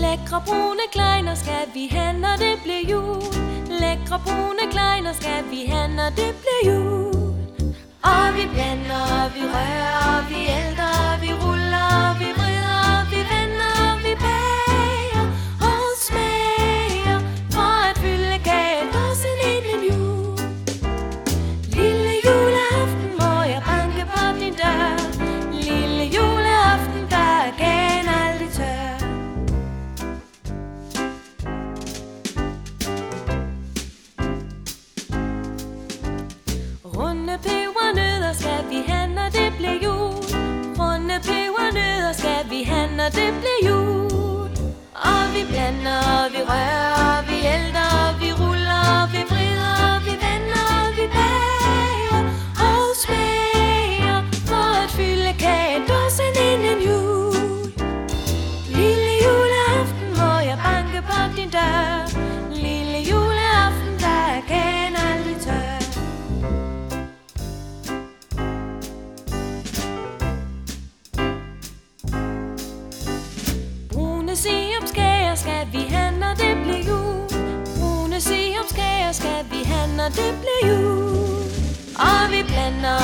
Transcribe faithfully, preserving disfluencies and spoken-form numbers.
Lækre brune kleiner skal vi have, når det bliver jul. Lækre brune kleiner skal vi have, når det bliver jul. Og vi blander, og vi rører, og vi ælter, og vi ruller, og vi vrider, og vi vender, og vi bager og smager for at fylde kagedåsen ind en jul. Lille juleaften må jeg banke på din dør. Lille juleaften, der er kagen aldrig tør. Runde pebernødder skal vi have, når det bliver jul. Runde pebernødder skal vi have, når det bliver jul. Og vi blander, og vi rører, og vi ælter, og vi ruller, og vi vrider, og vi vender, og vi bager og smager for at fylde kagedåsen ind en jul. Lille juleaften må jeg banke på din dør. Lille juleaften, der er kagen aldrig tør. Brune siopskager skal vi have, når det bliver jul. Brune siopskager skal vi have, når det bliver jul. Og vi blander,